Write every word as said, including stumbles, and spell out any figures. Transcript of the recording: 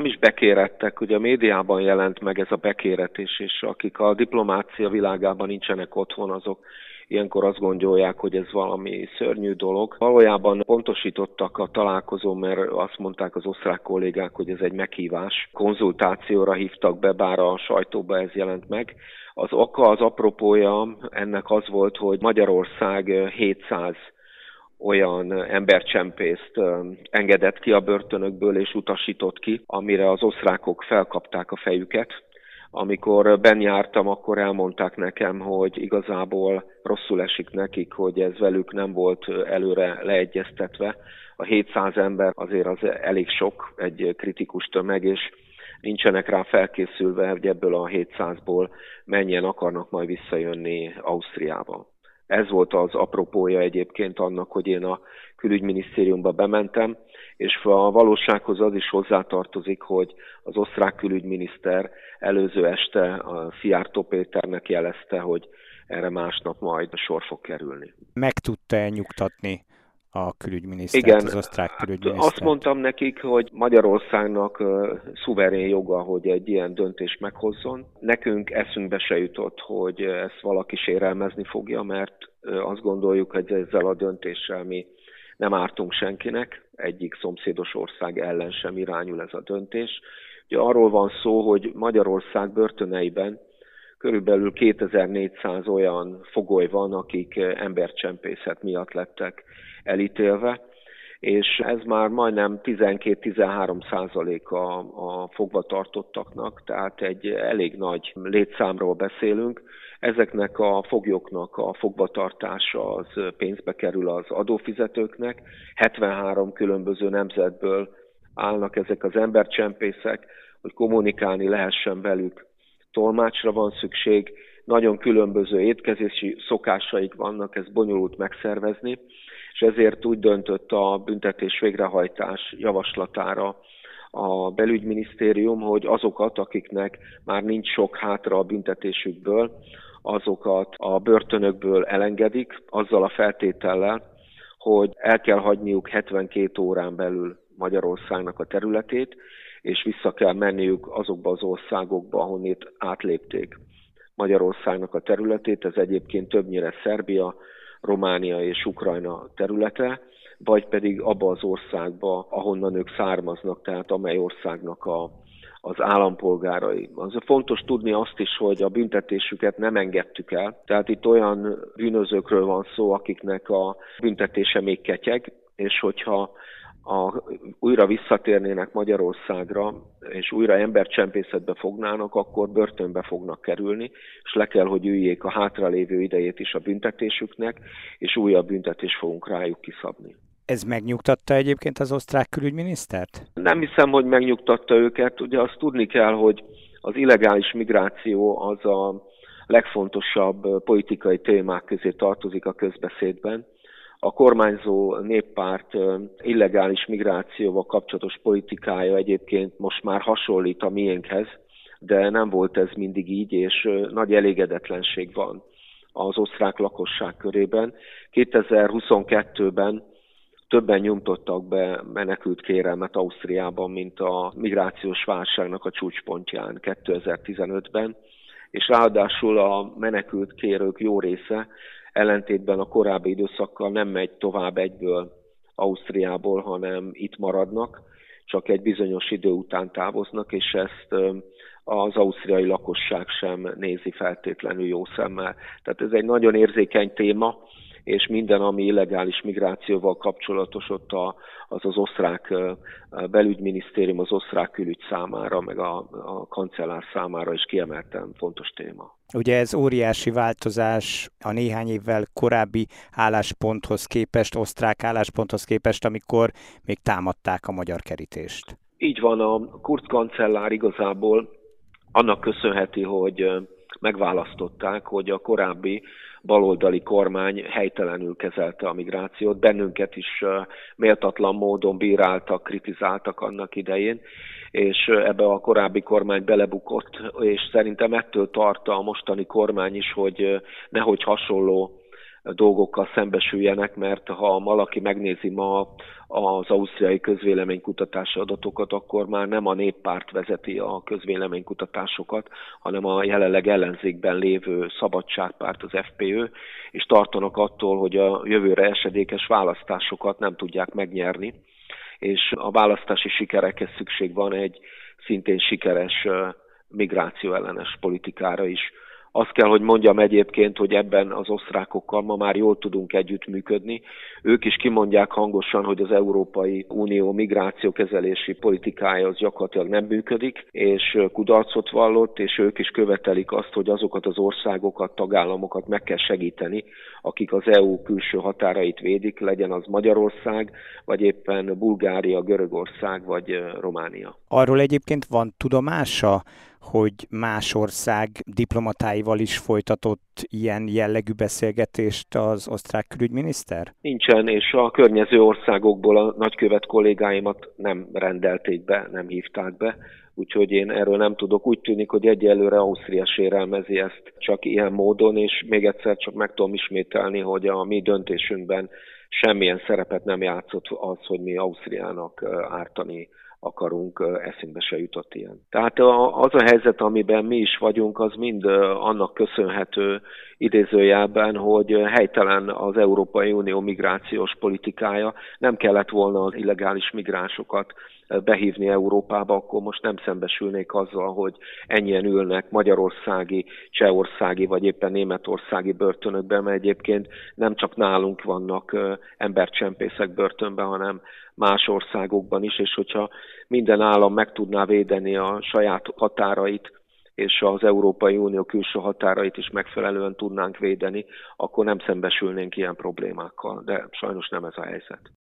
nem is bekérettek, ugye a médiában jelent meg ez a bekéretés, és akik a diplomácia világában nincsenek otthon, azok ilyenkor azt gondolják, hogy ez valami szörnyű dolog. Valójában pontosítottak a találkozón, mert azt mondták az osztrák kollégák, hogy ez egy meghívás. Konzultációra hívtak be, bár a sajtóba ez jelent meg. Az oka, az apropója ennek az volt, hogy Magyarország hétszáz olyan embercsempészt engedett ki a börtönökből és utasított ki, amire az osztrákok felkapták a fejüket. Amikor benn jártam, akkor elmondták nekem, hogy igazából rosszul esik nekik, hogy ez velük nem volt előre leegyeztetve. A hétszáz ember azért az elég sok, egy kritikus tömeg, és nincsenek rá felkészülve, hogy ebből a hétszázból mennyien akarnak majd visszajönni Ausztriába. Ez volt az apropója egyébként annak, hogy én a külügyminisztériumba bementem, és a valósághoz az is hozzátartozik, hogy az osztrák külügyminiszter előző este a Szijjártó Péternek jelezte, hogy erre másnap majd sor fog kerülni. Meg tudta-e nyugtatni a külügyminisztert, Igen, az osztrák külügyminisztert? Azt mondtam nekik, hogy Magyarországnak uh, szuverén joga, hogy egy ilyen döntést meghozzon. Nekünk eszünkbe se jutott, hogy ezt valaki sérelmezni fogja, mert uh, azt gondoljuk, hogy ezzel a döntéssel mi nem ártunk senkinek, egyik szomszédos ország ellen sem irányul ez a döntés. Ugye arról van szó, hogy Magyarország börtöneiben körülbelül kétezer-négyszáz olyan fogoly van, akik embercsempészet miatt lettek elítélve, és ez már majdnem tizenkét-tizenhárom százaléka a fogvatartottaknak, tehát egy elég nagy létszámról beszélünk. Ezeknek a foglyoknak a fogvatartása az pénzbe kerül az adófizetőknek. hetvenhárom különböző nemzetből állnak ezek az embercsempészek, hogy kommunikálni lehessen velük. Tolmácsra van szükség, nagyon különböző étkezési szokásaik vannak, ez bonyolult megszervezni, és ezért úgy döntött a büntetés végrehajtás javaslatára a belügyminisztérium, hogy azokat, akiknek már nincs sok hátra a büntetésükből, azokat a börtönökből elengedik, azzal a feltétellel, hogy el kell hagyniuk hetvenkét órán belül Magyarországnak a területét, és vissza kell menniük azokba az országokba, ahonnét átlépték Magyarországnak a területét, ez egyébként többnyire Szerbia, Románia és Ukrajna területe, vagy pedig abba az országba, ahonnan ők származnak, tehát amely országnak a, az állampolgárai. Az fontos tudni azt is, hogy a büntetésüket nem engedtük el, tehát itt olyan bűnözőkről van szó, akiknek a büntetése még ketyeg, és hogyha A, újra visszatérnének Magyarországra, és újra embercsempészetbe fognának, akkor börtönbe fognak kerülni, és le kell, hogy üljék a hátralévő idejét is a büntetésüknek, és újabb büntetést fogunk rájuk kiszabni. Ez megnyugtatta egyébként az osztrák külügyminisztert? Nem hiszem, hogy megnyugtatta őket. Ugye azt tudni kell, hogy az illegális migráció az a legfontosabb politikai témák közé tartozik a közbeszédben. A kormányzó néppárt illegális migrációval kapcsolatos politikája egyébként most már hasonlít a miénkhez, de nem volt ez mindig így, és nagy elégedetlenség van az osztrák lakosság körében. kétezer-huszonkettőben többen nyújtottak be menekült kérelmet Ausztriában, mint a migrációs válságnak a csúcspontján kétezer-tizenötben, és ráadásul a menekült kérők jó része ellentétben a korábbi időszakkal nem megy tovább egyből Ausztriából, hanem itt maradnak, csak egy bizonyos idő után távoznak, és ezt az ausztriai lakosság sem nézi feltétlenül jó szemmel. Tehát ez egy nagyon érzékeny téma, és minden, ami illegális migrációval kapcsolatos, ott a, az az osztrák belügyminisztérium, az osztrák külügy számára, meg a, a kancellár számára is kiemelten fontos téma. Ugye ez óriási változás a néhány évvel korábbi állásponthoz képest, osztrák állásponthoz képest, amikor még támadták a magyar kerítést. Így van, a Kurz kancellár igazából annak köszönheti, hogy megválasztották, hogy a korábbi baloldali kormány helytelenül kezelte a migrációt. Bennünket is méltatlan módon bíráltak, kritizáltak annak idején, és ebbe a korábbi kormány belebukott, és szerintem ettől tart a mostani kormány is, hogy nehogy hasonló dolgokkal szembesüljenek, mert ha valaki megnézi ma az ausztriai közvéleménykutatási adatokat, akkor már nem a Néppárt vezeti a közvéleménykutatásokat, hanem a jelenleg ellenzékben lévő Szabadságpárt, az ef pé ö, és tartanak attól, hogy a jövőre esedékes választásokat nem tudják megnyerni, és a választási sikerekhez szükség van egy szintén sikeres migrációellenes politikára is. Azt kell, hogy mondjam egyébként, hogy ebben az osztrákokkal ma már jól tudunk együttműködni. Ők is kimondják hangosan, hogy az Európai Unió migrációkezelési politikája az gyakorlatilag nem működik, és kudarcot vallott, és ők is követelik azt, hogy azokat az országokat, tagállamokat meg kell segíteni, akik az é u külső határait védik, legyen az Magyarország, vagy éppen Bulgária, Görögország, vagy Románia. Arról egyébként van tudomása, hogy más ország diplomatáival is folytatott ilyen jellegű beszélgetést az osztrák külügyminiszter? Nincsen, és a környező országokból a nagykövet kollégáimat nem rendelték be, nem hívták be, úgyhogy én erről nem tudok. Úgy tűnik, hogy egyelőre Ausztria sérelmezi ezt csak ilyen módon, és még egyszer csak meg tudom ismételni, hogy a mi döntésünkben semmilyen szerepet nem játszott az, hogy mi Ausztriának ártani akarunk, eszünkbe se jutott ilyen. Tehát az a helyzet, amiben mi is vagyunk, az mind annak köszönhető idézőjelben, hogy helytelen az Európai Unió migrációs politikája. Nem kellett volna az illegális migránsokat behívni Európába, akkor most nem szembesülnék azzal, hogy ennyien ülnek magyarországi, csehországi vagy éppen németországi börtönökben, mert egyébként nem csak nálunk vannak embercsempészek börtönben, hanem más országokban is, és hogyha minden állam meg tudná védeni a saját határait, és az Európai Unió külső határait is megfelelően tudnánk védeni, akkor nem szembesülnénk ilyen problémákkal, de sajnos nem ez a helyzet.